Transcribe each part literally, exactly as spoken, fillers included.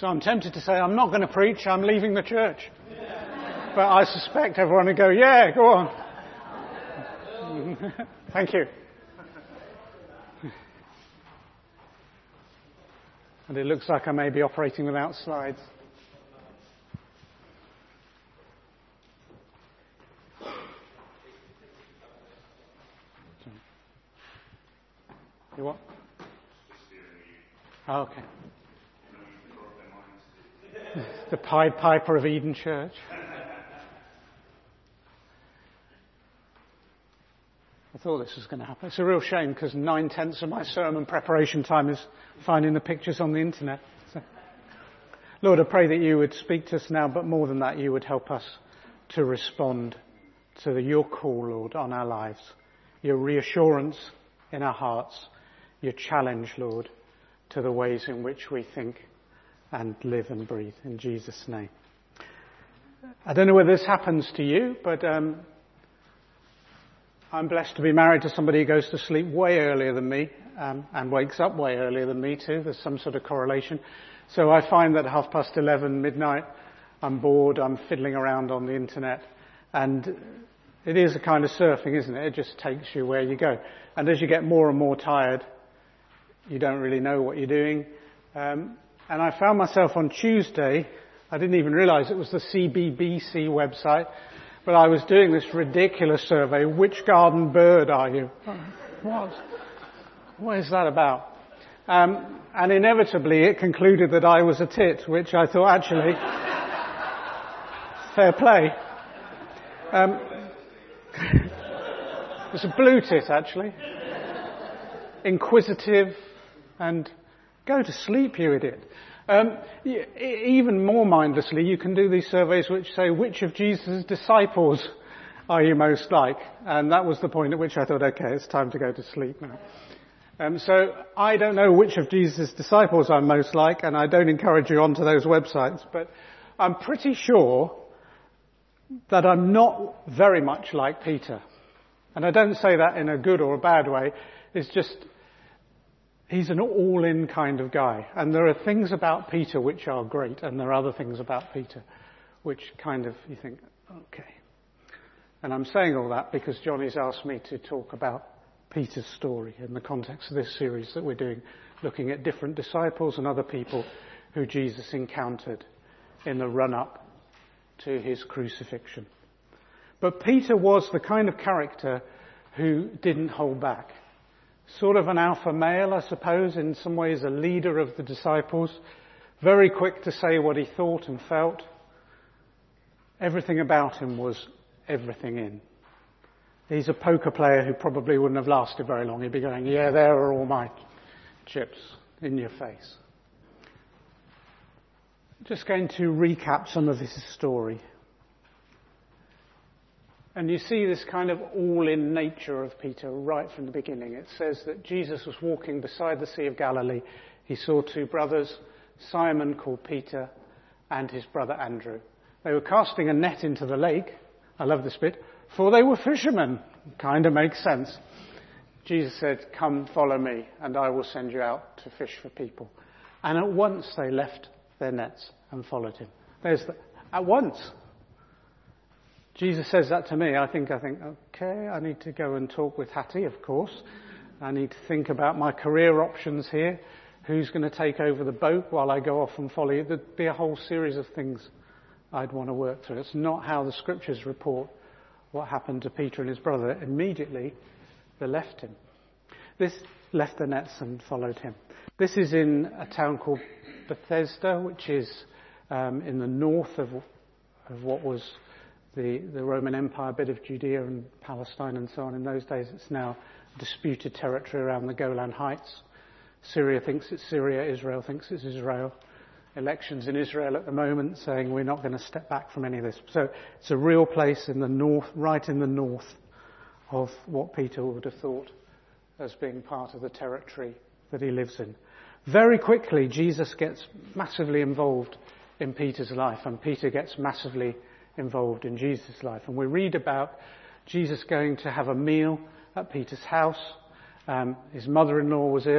So I'm tempted to say, I'm not going to preach, I'm leaving the church. But I suspect everyone will go, yeah, go on. Thank you. And it looks like I may be operating without slides. You what? Oh, okay. The Pied Piper of Eden Church. I thought this was going to happen. It's a real shame because nine-tenths of my sermon preparation time is finding the pictures on the internet. So, Lord, I pray that you would speak to us now, but more than that, you would help us to respond to the, your call, Lord, on our lives. Your reassurance in our hearts. Your challenge, Lord, to the ways in which we think and live and breathe. In Jesus' name. I don't know whether this happens to you, but um, I'm blessed to be married to somebody who goes to sleep way earlier than me um, and wakes up way earlier than me too. There's some sort of correlation. So I find that half past eleven, midnight, I'm bored, I'm fiddling around on the internet. And it is a kind of surfing, isn't it? It just takes you where you go. And as you get more and more tired, you don't really know what you're doing. Um, and I found myself on Tuesday, I didn't even realize it was the C B B C website, but I was doing this ridiculous survey, which garden bird are you? What? What is that about? Um, and inevitably it concluded that I was a tit, which I thought actually, fair play. Um, it was a blue tit actually. Inquisitive and go to sleep, you idiot. Um, even more mindlessly, you can do these surveys which say, which of Jesus' disciples are you most like? And that was the point at which I thought, okay, it's time to go to sleep now. Um, so I don't know which of Jesus' disciples I'm most like, and I don't encourage you onto those websites, but I'm pretty sure that I'm not very much like Peter. And I don't say that in a good or a bad way. It's just, he's an all-in kind of guy. And there are things about Peter which are great, and there are other things about Peter which kind of, you think, okay. And I'm saying all that because Johnny's asked me to talk about Peter's story in the context of this series that we're doing, looking at different disciples and other people who Jesus encountered in the run-up to his crucifixion. But Peter was the kind of character who didn't hold back. Sort of an alpha male, I suppose, in some ways a leader of the disciples. Very quick to say what he thought and felt. Everything about him was everything in. He's a poker player who probably wouldn't have lasted very long. He'd be going, yeah, there are all my chips in your face. Just going to recap some of his story. And you see this kind of all-in nature of Peter right from the beginning. It says that Jesus was walking beside the Sea of Galilee. He saw two brothers, Simon called Peter and his brother Andrew. They were casting a net into the lake. I love this bit. For they were fishermen. Kind of makes sense. Jesus said, come follow me and I will send you out to fish for people. And at once they left their nets and followed him. There's the, at once. Jesus says that to me. I think, I think, okay, I need to go and talk with Hattie, of course. I need to think about my career options here. Who's going to take over the boat while I go off and follow you? There'd be a whole series of things I'd want to work through. It's not how the scriptures report what happened to Peter and his brother. Immediately, they left him. This left the nets and followed him. This is in a town called Bethesda, which is um, in the north of, of what was the, the Roman Empire, a bit of Judea and Palestine and so on. In those days, it's now disputed territory around the Golan Heights. Syria thinks it's Syria, Israel thinks it's Israel. Elections in Israel at the moment saying we're not going to step back from any of this. So it's a real place in the north, right in the north of what Peter would have thought as being part of the territory that he lives in. Very quickly, Jesus gets massively involved in Peter's life, and Peter gets massively involved in Jesus' life. And we read about Jesus going to have a meal at Peter's house. Um, his mother-in-law was ill.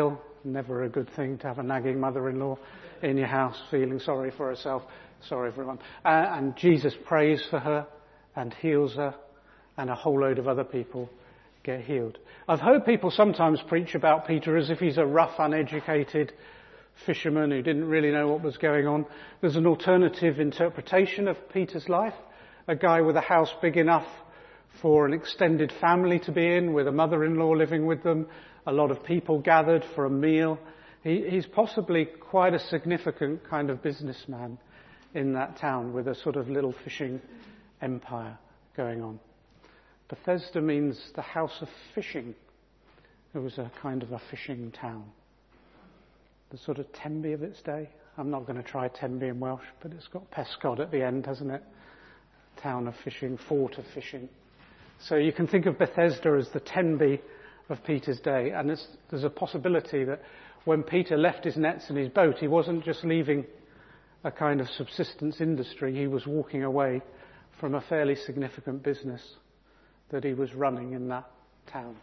Never a good thing to have a nagging mother-in-law in your house feeling sorry for herself. Sorry, everyone. Uh, and Jesus prays for her and heals her, and a whole load of other people get healed. I've heard people sometimes preach about Peter as if he's a rough, uneducated fisherman who didn't really know what was going on. There's an alternative interpretation of Peter's life. A guy with a house big enough for an extended family to be in, with a mother-in-law living with them, a lot of people gathered for a meal. He, he's possibly quite a significant kind of businessman in that town with a sort of little fishing empire going on. Bethesda means the house of fishing. It was a kind of a fishing town. The sort of Tenby of its day. I'm not going to try Tenby in Welsh, but it's got Pescod at the end, hasn't it? Town of fishing, fort of fishing. So you can think of Bethesda as the Tenby of Peter's day, and it's, there's a possibility that when Peter left his nets and his boat, he wasn't just leaving a kind of subsistence industry, he was walking away from a fairly significant business that he was running in that town.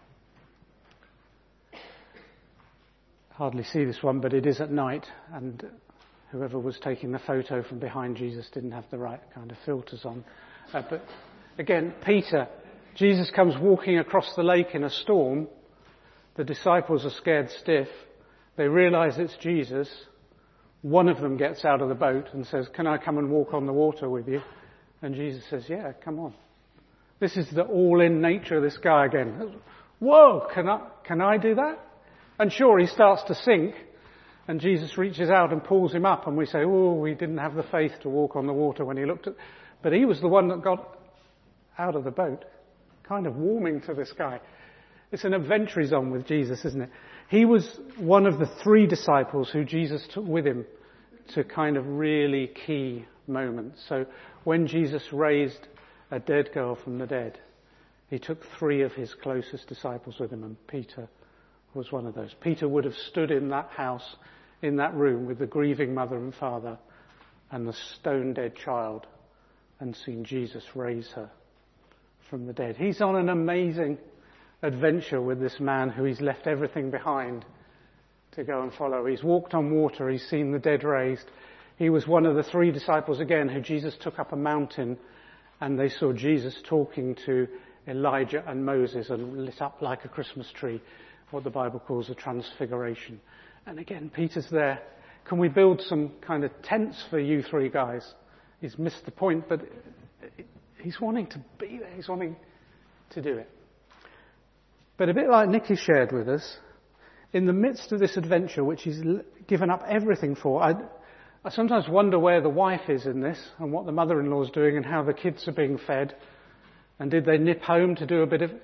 Hardly see this one, but it is at night, and whoever was taking the photo from behind Jesus didn't have the right kind of filters on. Uh, but again, Peter, Jesus comes walking across the lake in a storm. The disciples are scared stiff. They realize it's Jesus. One of them gets out of the boat and says, "Can I come and walk on the water with you?" And Jesus says, "Yeah, come on." This is the all-in nature of this guy again. Whoa, can I, can I do that? And sure, he starts to sink, and Jesus reaches out and pulls him up, and we say, "Oh, we didn't have the faith to walk on the water when he looked at..." But he was the one that got out of the boat, kind of warming to this guy. It's an adventure he's on with Jesus, isn't it? He was one of the three disciples who Jesus took with him to kind of really key moments. So when Jesus raised a dead girl from the dead, he took three of his closest disciples with him, and Peter was one of those. Peter would have stood in that house, in that room with the grieving mother and father and the stone-dead child and seen Jesus raise her from the dead. He's on an amazing adventure with this man who he's left everything behind to go and follow. He's walked on water. He's seen the dead raised. He was one of the three disciples again who Jesus took up a mountain, and they saw Jesus talking to Elijah and Moses and lit up like a Christmas tree, what the Bible calls a transfiguration. And again, Peter's there. Can we build some kind of tents for you three guys? He's missed the point, but he's wanting to be there. He's wanting to do it. But a bit like Nicky shared with us, in the midst of this adventure, which he's given up everything for, I, I sometimes wonder where the wife is in this and what the mother-in-law is doing and how the kids are being fed. And did they nip home to do a bit of...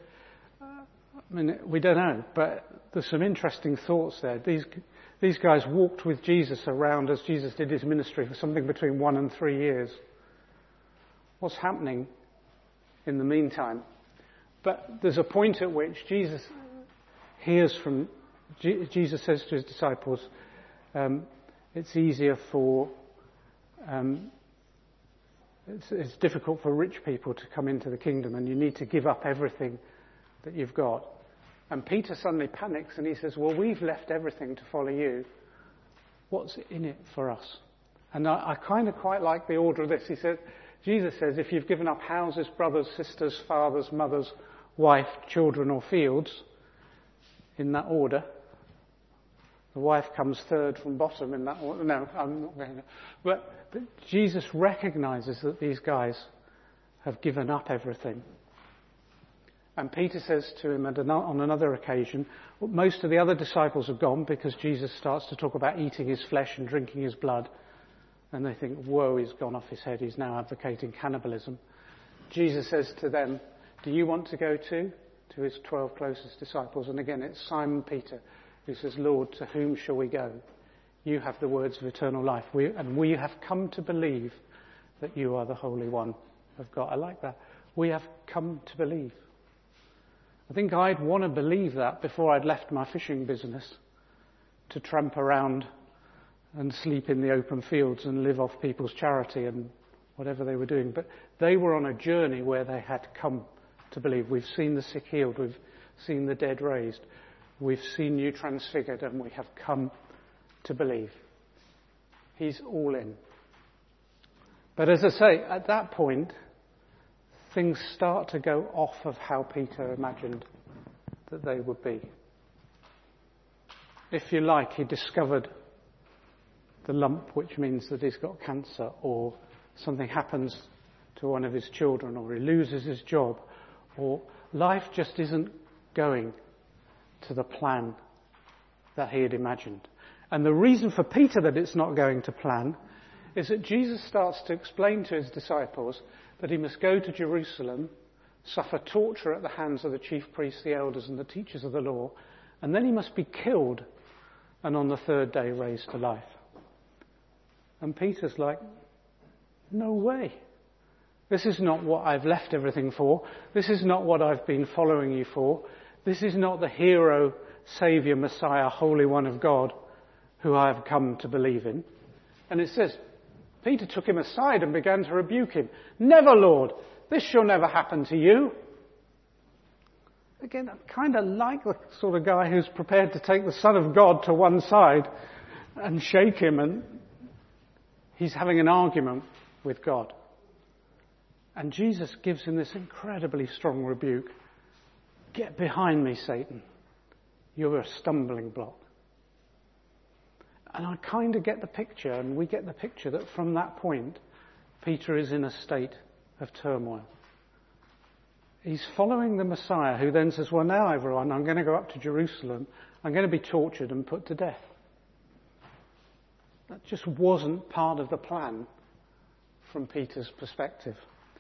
I mean, we don't know, but there's some interesting thoughts there. These these guys walked with Jesus around as Jesus did his ministry for something between one and three years. What's happening in the meantime? But there's a point at which Jesus hears from... G- Jesus says to his disciples, um, it's easier for... Um, it's, it's difficult for rich people to come into the kingdom, and you need to give up everything that you've got. And Peter suddenly panics and he says, "Well, we've left everything to follow you. What's in it for us?" And I, I kind of quite like the order of this. He said, Jesus says, if you've given up houses, brothers, sisters, fathers, mothers, wife, children or fields, in that order, the wife comes third from bottom in that order. No, I'm not going to. But, but Jesus recognizes that these guys have given up everything. And Peter says to him on another occasion, well, most of the other disciples have gone because Jesus starts to talk about eating his flesh and drinking his blood. And they think, whoa, he's gone off his head. He's now advocating cannibalism. Jesus says to them, do you want to go too? To his twelve closest disciples. And again, it's Simon Peter who says, Lord, to whom shall we go? You have the words of eternal life. We, and we have come to believe that you are the Holy One of God. I like that. We have come to believe. I think I'd want to believe that before I'd left my fishing business to tramp around and sleep in the open fields and live off people's charity and whatever they were doing. But they were on a journey where they had come to believe. We've seen the sick healed. We've seen the dead raised. we've seen you transfigured and we have come to believe. He's all in. But as I say, at that point, things start to go off of how Peter imagined that they would be. If you like, he discovered the lump, which means that he's got cancer, or something happens to one of his children, or he loses his job, or life just isn't going to the plan that he had imagined. And the reason for Peter that it's not going to plan is that Jesus starts to explain to his disciples that he must go to Jerusalem, suffer torture at the hands of the chief priests, the elders, and the teachers of the law, and then he must be killed and on the third day raised to life. And Peter's like, no way. This is not what I've left everything for. This is not what I've been following you for. This is not the hero, saviour, Messiah, Holy One of God who I have come to believe in. And it says, Peter took him aside and began to rebuke him. Never, Lord, this shall never happen to you. Again, I kind of like the sort of guy who's prepared to take the Son of God to one side and shake him, and he's having an argument with God. And Jesus gives him this incredibly strong rebuke. Get behind me, Satan. You're a stumbling block. And I kind of get the picture, and we get the picture that from that point, Peter is in a state of turmoil. He's following the Messiah, who then says, well, now everyone, I'm going to go up to Jerusalem. I'm going to be tortured and put to death. That just wasn't part of the plan from Peter's perspective.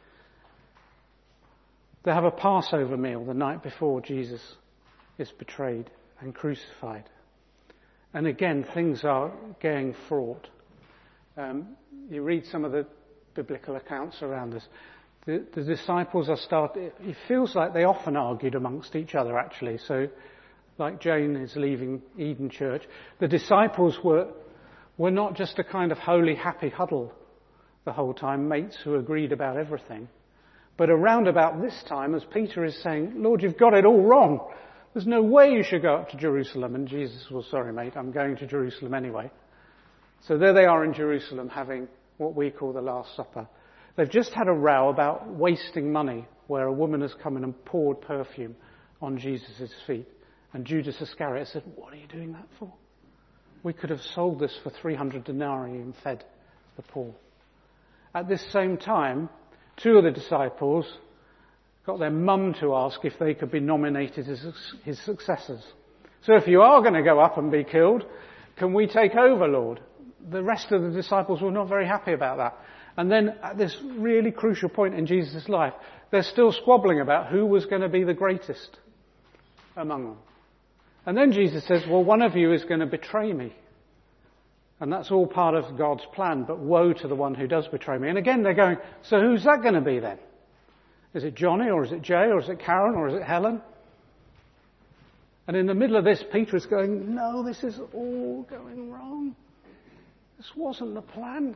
They have a Passover meal the night before Jesus is betrayed and crucified. And again, things are getting fraught. Um, you read some of the biblical accounts around this. The, the disciples are starting, it feels like they often argued amongst each other, actually. So, like Jane is leaving Eden Church, the disciples were, were not just a kind of holy, happy huddle the whole time, mates who agreed about everything. But around about this time, as Peter is saying, Lord, you've got it all wrong. There's no way you should go up to Jerusalem. And Jesus, well, sorry, mate, I'm going to Jerusalem anyway. So there they are in Jerusalem having what we call the Last Supper. They've just had a row about wasting money, where a woman has come in and poured perfume on Jesus' feet. And Judas Iscariot said, what are you doing that for? We could have sold this for three hundred denarii and fed the poor. At this same time, two of the disciples got their mum to ask if they could be nominated as his successors. So if you are going to go up and be killed, can we take over, Lord? The rest of the disciples were not very happy about that. And then at this really crucial point in Jesus' life, they're still squabbling about who was going to be the greatest among them. And then Jesus says, well, one of you is going to betray me. And that's all part of God's plan, but woe to the one who does betray me. And again, they're going, so who's that going to be then? Is it Johnny, or is it Jay, or is it Karen, or is it Helen? And in the middle of this, Peter is going, no, this is all going wrong. This wasn't the plan.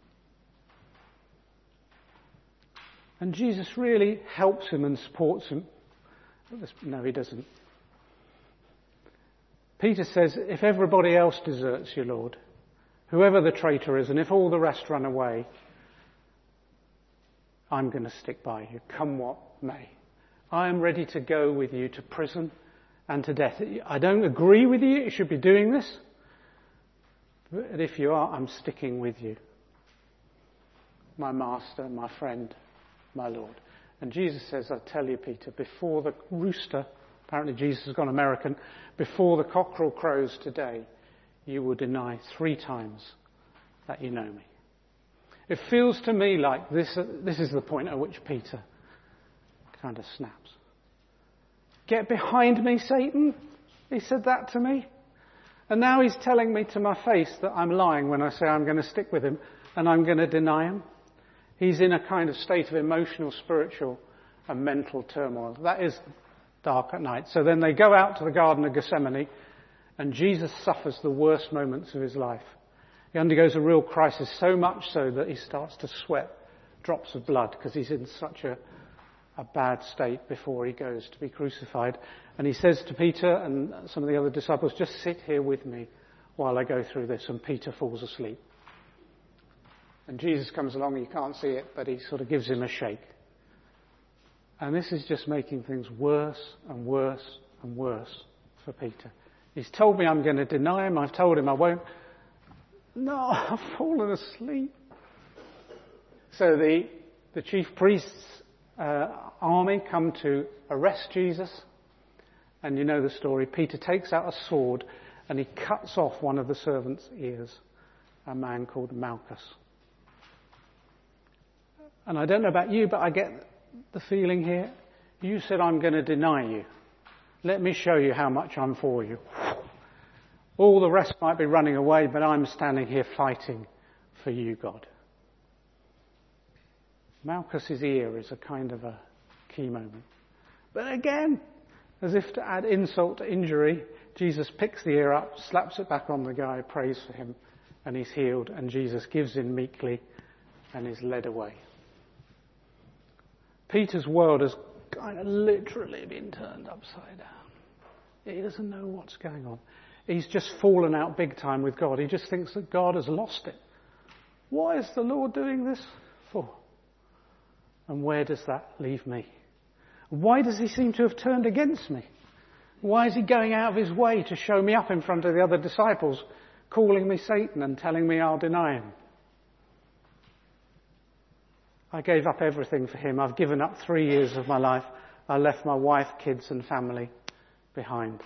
And Jesus really helps him and supports him. No, he doesn't. Peter says, if everybody else deserts you, Lord, whoever the traitor is, and if all the rest run away, I'm going to stick by you, come what may. I am ready to go with you to prison and to death. I don't agree with you, you should be doing this. But if you are, I'm sticking with you. My master, my friend, my Lord. And Jesus says, I tell you, Peter, before the rooster, apparently Jesus has gone American, before the cockerel crows today, you will deny three times that you know me. It feels to me like this, uh, this is the point at which Peter kind of snaps. Get behind me, Satan. He said that to me. And now he's telling me to my face that I'm lying when I say I'm going to stick with him and I'm going to deny him. He's in a kind of state of emotional, spiritual and mental turmoil. That is dark at night. So then they go out to the Garden of Gethsemane and Jesus suffers the worst moments of his life. He undergoes a real crisis, so much so that he starts to sweat drops of blood because he's in such a, a bad state before he goes to be crucified. And he says to Peter and some of the other disciples, just sit here with me while I go through this. And Peter falls asleep. And Jesus comes along, you can't see it, but he sort of gives him a shake. And this is just making things worse and worse and worse for Peter. He's told me I'm going to deny him. I've told him I won't. No, I've fallen asleep. So the, the chief priest's uh, army come to arrest Jesus. And you know the story. Peter takes out a sword and he cuts off one of the servants' ears, a man called Malchus. And I don't know about you, but I get the feeling here, you said I'm going to deny you. Let me show you how much I'm for you. All the rest might be running away, but I'm standing here fighting for you, God. Malchus's ear is a kind of a key moment. But again, as if to add insult to injury, Jesus picks the ear up, slaps it back on the guy, prays for him, and he's healed, and Jesus gives in meekly and is led away. Peter's world has kind of literally been turned upside down. He doesn't know what's going on. He's just fallen out big time with God. He just thinks that God has lost it. Why is the Lord doing this for? And where does that leave me? Why does he seem to have turned against me? Why is he going out of his way to show me up in front of the other disciples, calling me Satan and telling me I'll deny him? I gave up everything for him. I've given up three years of my life. I left my wife, kids and family behind.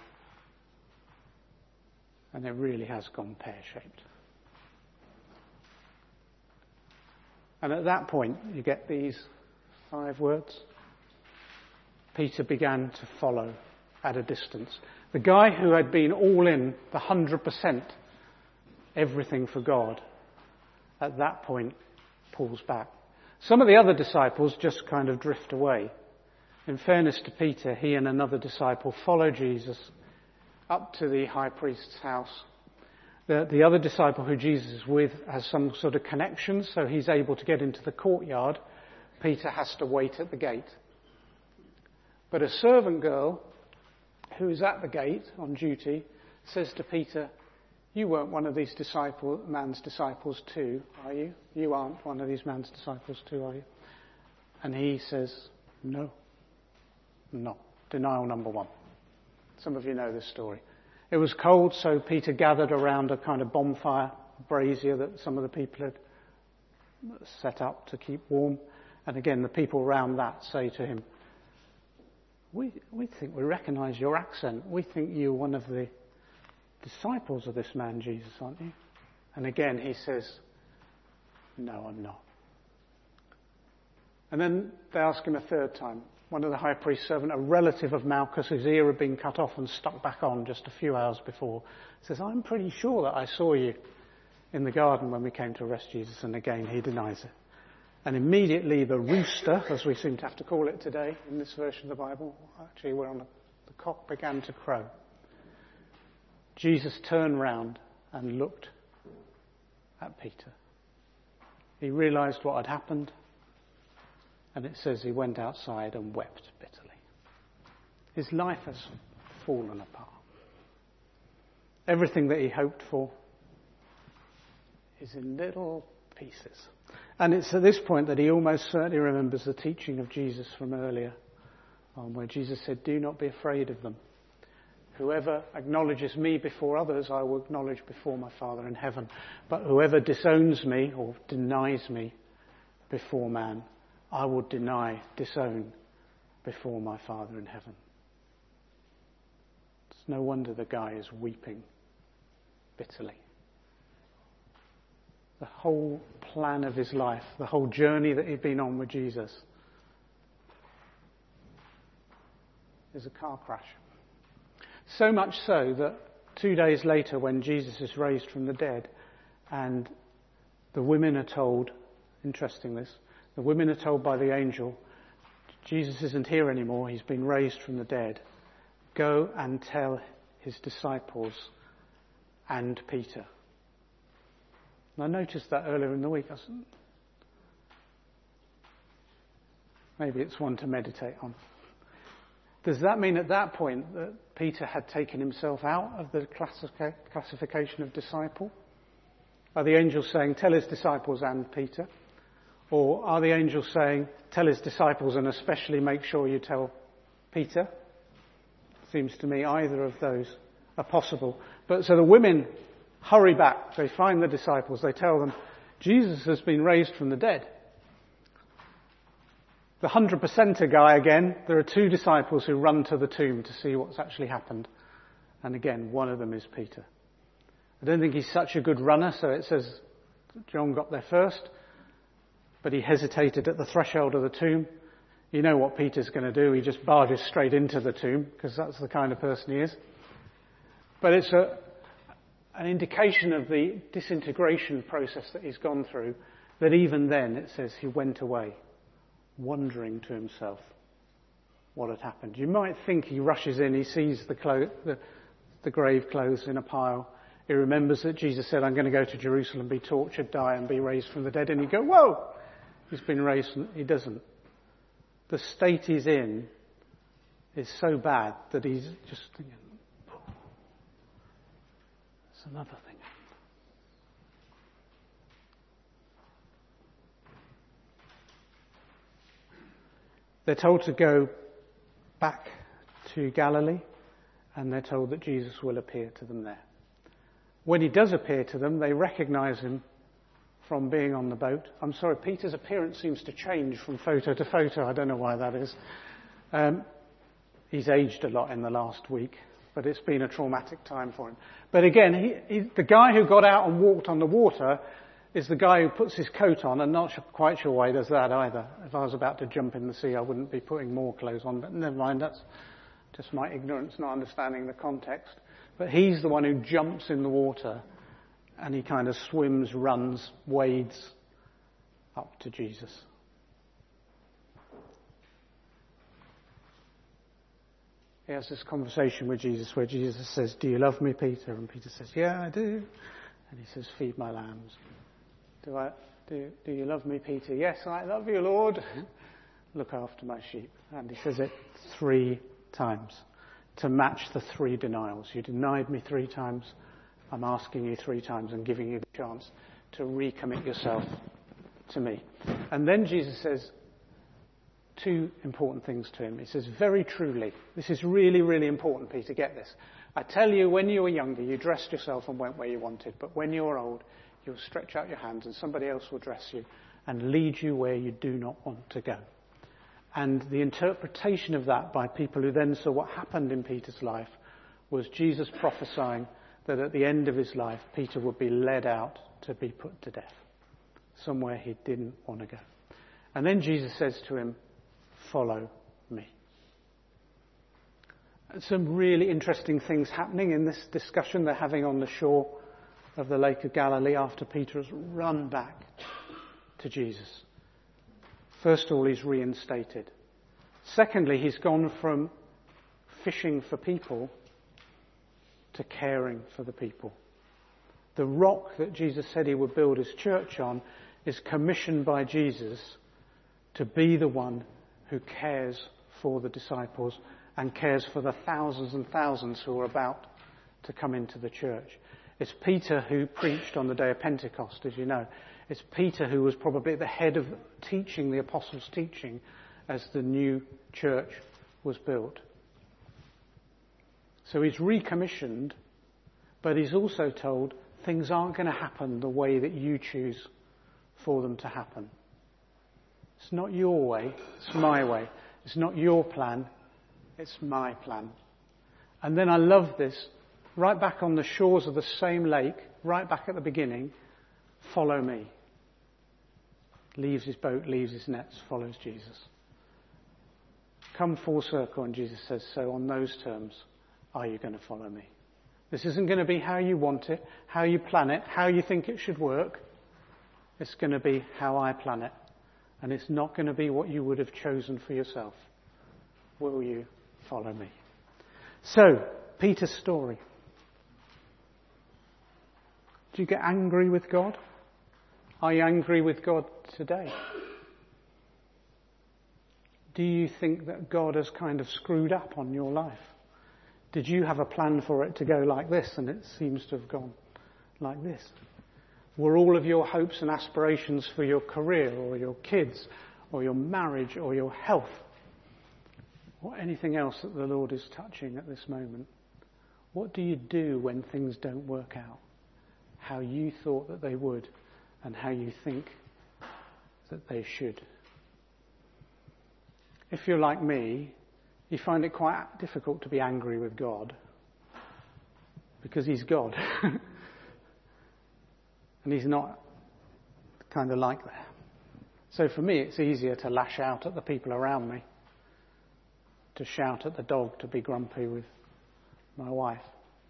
And it really has gone pear-shaped. And at that point, you get these five words. Peter began to follow at a distance. The guy who had been all in, the hundred percent, everything for God, at that point pulls back. Some of the other disciples just kind of drift away. In fairness to Peter, he and another disciple follow Jesus up to the high priest's house. The, the other disciple who Jesus is with has some sort of connection, so he's able to get into the courtyard. Peter has to wait at the gate. But a servant girl who is at the gate on duty says to Peter, you weren't one of these disciple, man's disciples too, are you? You aren't one of these man's disciples too, are you? And he says, no. No. Denial number one. Some of you know this story. It was cold, so Peter gathered around a kind of bonfire, a brazier that some of the people had set up to keep warm. And again, the people around that say to him, we, we think we recognise your accent. We think you're one of the disciples of this man Jesus, aren't you? And again he says, no, I'm not. And then they ask him a third time. One of the high priest's servants, a relative of Malchus, whose ear had been cut off and stuck back on just a few hours before, says, I'm pretty sure that I saw you in the garden when we came to arrest Jesus. And again he denies it. And immediately the rooster, as we seem to have to call it today in this version of the Bible, actually we're on a, the cock began to crow. Jesus turned round and looked at Peter. He realised what had happened, and it says he went outside and wept bitterly. His life has fallen apart. Everything that he hoped for is in little pieces. And it's at this point that he almost certainly remembers the teaching of Jesus from earlier, um, where Jesus said, do not be afraid of them. Whoever acknowledges me before others, I will acknowledge before my Father in heaven. But whoever disowns me or denies me before man, I will deny, disown before my Father in heaven. It's no wonder the guy is weeping bitterly. The whole plan of his life, the whole journey that he'd been on with Jesus, is a car crash. So much so that two days later, when Jesus is raised from the dead, and the women are told, interesting this, the women are told by the angel, Jesus isn't here anymore, he's been raised from the dead. Go and tell his disciples and Peter. And I noticed that earlier in the week. I said, Maybe it's one to meditate on. Does that mean at that point that Peter had taken himself out of the classica- classification of disciple? Are the angels saying, tell his disciples and Peter? Or are the angels saying, tell his disciples and especially make sure you tell Peter? Seems to me either of those are possible. But so the women hurry back. They find the disciples. They tell them, Jesus has been raised from the dead. The hundred percenter guy again, there are two disciples who run to the tomb to see what's actually happened. And again, one of them is Peter. I don't think he's such a good runner, so it says John got there first, but he hesitated at the threshold of the tomb. You know what Peter's going to do. He just barges straight into the tomb, because that's the kind of person he is. But it's a, an indication of the disintegration process that he's gone through, that even then it says he went away, wondering to himself what had happened. You might think he rushes in, he sees the, clo- the, the grave clothes in a pile. He remembers that Jesus said, I'm going to go to Jerusalem, be tortured, die and be raised from the dead. And he'd go, whoa, he's been raised from... He doesn't. The state he's in is so bad that he's just thinking, it's another thing. They're told to go back to Galilee, and they're told that Jesus will appear to them there. When he does appear to them, they recognize him from being on the boat. I'm sorry, Peter's appearance seems to change from photo to photo. I don't know why that is. Um, he's aged a lot in the last week, but it's been a traumatic time for him. But again, he, he, the guy who got out and walked on the water is the guy who puts his coat on, and not sure, quite sure why he does that either. If I was about to jump in the sea, I wouldn't be putting more clothes on, but never mind, that's just my ignorance, not understanding the context. But he's the one who jumps in the water, and he kind of swims, runs, wades up to Jesus. He has this conversation with Jesus where Jesus says, do you love me, Peter? And Peter says, yeah, I do. And he says, feed my lambs. Do I? Do, do you love me, Peter? Yes, I love you, Lord. Look after my sheep. And he says it three times to match the three denials. You denied me three times. I'm asking you three times and giving you the chance to recommit yourself to me. And then Jesus says two important things to him. He says, very truly, this is really, really important, Peter, get this. I tell you, when you were younger, you dressed yourself and went where you wanted. But when you're old, you'll stretch out your hands and somebody else will dress you and lead you where you do not want to go. And the interpretation of that by people who then saw what happened in Peter's life was Jesus prophesying that at the end of his life, Peter would be led out to be put to death, somewhere he didn't want to go. And then Jesus says to him, follow me. Some really interesting things happening in this discussion they're having on the shore of the Lake of Galilee after Peter has run back to Jesus. First of all, he's reinstated. Secondly, he's gone from fishing for people to caring for the people. The rock that Jesus said he would build his church on is commissioned by Jesus to be the one who cares for the disciples and cares for the thousands and thousands who are about to come into the church. It's Peter who preached on the day of Pentecost, as you know. It's Peter who was probably the head of teaching, the apostles' teaching, as the new church was built. So he's recommissioned, but he's also told things aren't going to happen the way that you choose for them to happen. It's not your way, it's my way. It's not your plan, it's my plan. And then I love this, right back on the shores of the same lake, right back at the beginning, follow me. Leaves his boat, leaves his nets, follows Jesus. Come full circle, and Jesus says, so on those terms, are you going to follow me? This isn't going to be how you want it, how you plan it, how you think it should work. It's going to be how I plan it. And it's not going to be what you would have chosen for yourself. Will you follow me? So, Peter's story. Do you get angry with God? Are you angry with God today? Do you think that God has kind of screwed up on your life? Did you have a plan for it to go like this and it seems to have gone like this? Were all of your hopes and aspirations for your career or your kids or your marriage or your health or anything else that the Lord is touching at this moment? What do you do when things don't work out how you thought that they would and how you think that they should? If you're like me, you find it quite difficult to be angry with God because he's God. And he's not kind of like that. So for me, it's easier to lash out at the people around me, to shout at the dog, to be grumpy with my wife,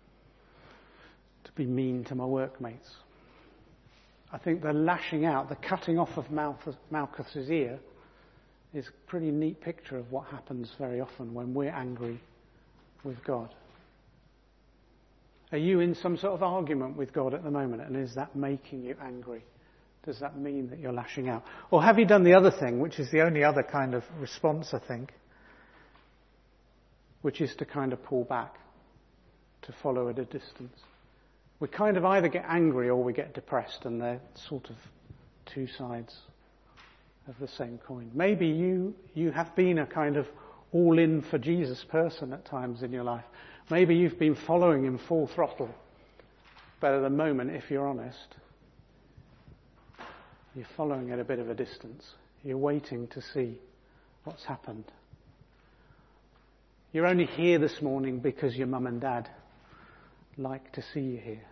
to be mean to my workmates. I think the lashing out, the cutting off of Malchus's ear is a pretty neat picture of what happens very often when we're angry with God. Are you in some sort of argument with God at the moment, and is that making you angry? Does that mean that you're lashing out? Or have you done the other thing, which is the only other kind of response, I think, which is to kind of pull back, to follow at a distance? We kind of either get angry or we get depressed, and they're sort of two sides of the same coin. Maybe you you have been a kind of all-in for Jesus person at times in your life. Maybe you've been following him full throttle. But at the moment, if you're honest, you're following at a bit of a distance. You're waiting to see what's happened. You're only here this morning because your mum and dad like to see you here.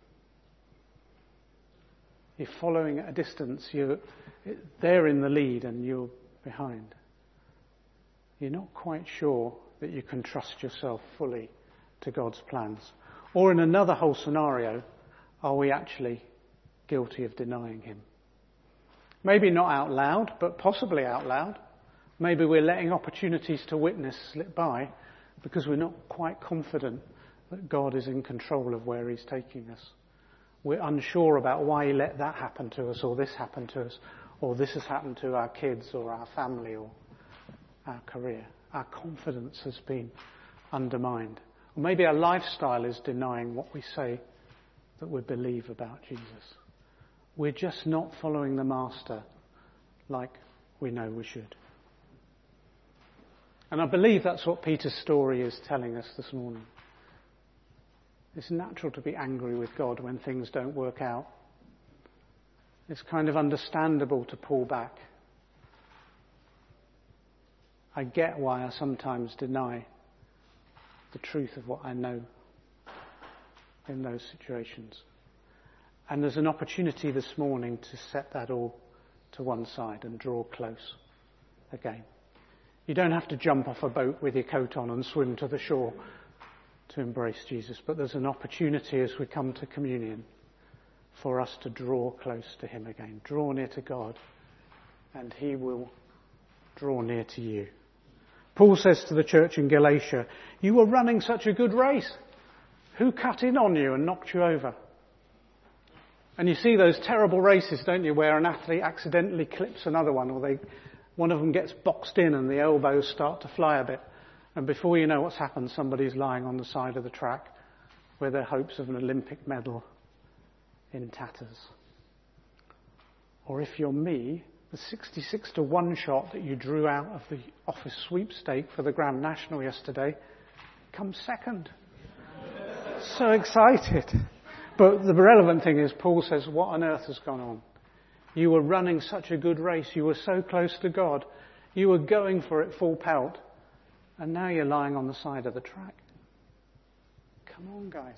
You're following at a distance. You're, they're in the lead and you're behind. You're not quite sure that you can trust yourself fully to God's plans. Or in another whole scenario, are we actually guilty of denying him? Maybe not out loud, but possibly out loud. Maybe we're letting opportunities to witness slip by because we're not quite confident that God is in control of where he's taking us. We're unsure about why he let that happen to us, or this happen to us, or this has happened to our kids or our family or our career. Our confidence has been undermined. Or maybe our lifestyle is denying what we say that we believe about Jesus. We're just not following the Master like we know we should. And I believe that's what Peter's story is telling us this morning. It's natural to be angry with God when things don't work out. It's kind of understandable to pull back. I get why I sometimes deny the truth of what I know in those situations. And there's an opportunity this morning to set that all to one side and draw close again. You don't have to jump off a boat with your coat on and swim to the shore to embrace Jesus, but there's an opportunity as we come to communion for us to draw close to him again. Draw near to God, and he will draw near to you. Paul says to the church in Galatia, you were running such a good race. Who cut in on you and knocked you over? And you see those terrible races, don't you, where an athlete accidentally clips another one, or they, one of them gets boxed in and the elbows start to fly a bit. And before you know what's happened, somebody's lying on the side of the track with their hopes of an Olympic medal in tatters. Or if you're me, the sixty-six to one shot that you drew out of the office sweepstake for the Grand National yesterday comes second. So excited. But the relevant thing is, Paul says, what on earth has gone on? You were running such a good race. You were so close to God. You were going for it full pelt. And now you're lying on the side of the track. Come on, guys.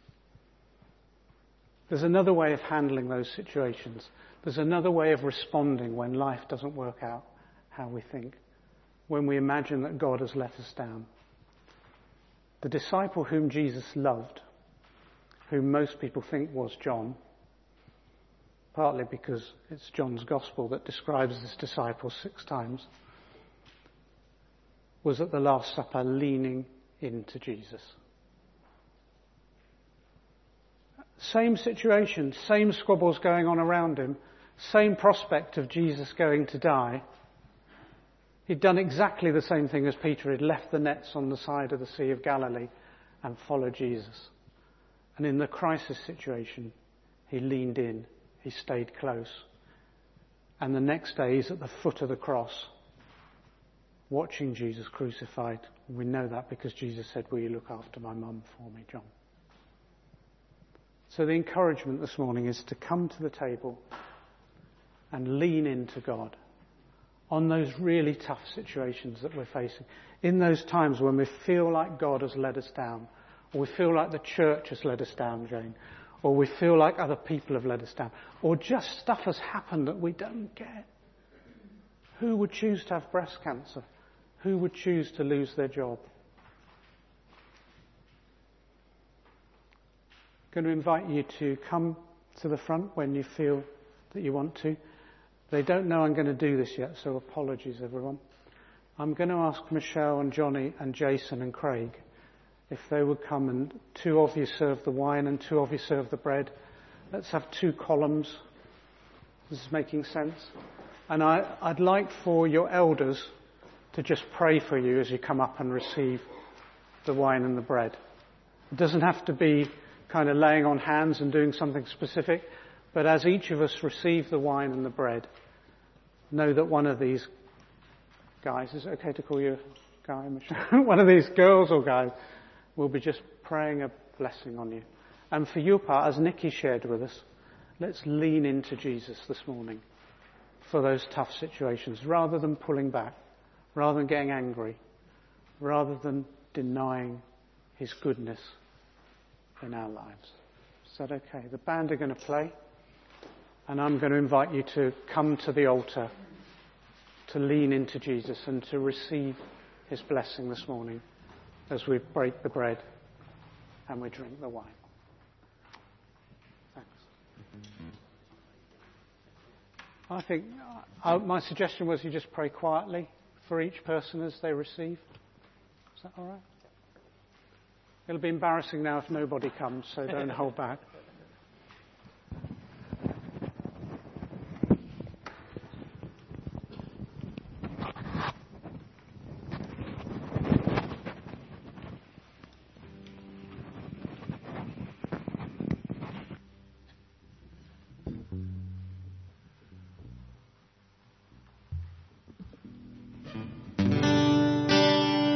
There's another way of handling those situations. There's another way of responding when life doesn't work out how we think, when we imagine that God has let us down. The disciple whom Jesus loved, whom most people think was John, partly because it's John's gospel that describes this disciple six times, was at the Last Supper leaning into Jesus. Same situation, same squabbles going on around him, same prospect of Jesus going to die. He'd done exactly the same thing as Peter. He'd left the nets on the side of the Sea of Galilee and followed Jesus. And in the crisis situation, he leaned in, he stayed close. And the next day he's at the foot of the cross, watching Jesus crucified. We know that because Jesus said, "Will you look after my mum for me, John?" So the encouragement this morning is to come to the table and lean into God on those really tough situations that we're facing. In those times when we feel like God has let us down, or we feel like the church has let us down, Jane, or we feel like other people have let us down, or just stuff has happened that we don't get. Who would choose to have breast cancer? Who would choose to lose their job? I'm going to invite you to come to the front when you feel that you want to. They don't know I'm going to do this yet, so apologies everyone. I'm going to ask Michelle and Johnny and Jason and Craig if they would come, and two of you serve the wine and two of you serve the bread. Let's have two columns. This is making sense. And I, I'd like for your elders to just pray for you as you come up and receive the wine and the bread. It doesn't have to be kind of laying on hands and doing something specific, but as each of us receive the wine and the bread, know that one of these guys, is it okay to call you a guy, Michelle? One of these girls or guys will be just praying a blessing on you. And for your part, as Nikki shared with us, let's lean into Jesus this morning for those tough situations, rather than pulling back, rather than getting angry, rather than denying his goodness in our lives. Is that okay? The band are going to play, and I'm going to invite you to come to the altar, to lean into Jesus and to receive his blessing this morning as we break the bread and we drink the wine. Thanks. I think uh, my suggestion was you just pray quietly for each person as they receive. Is that all right? It'll be embarrassing now if nobody comes, so don't hold back.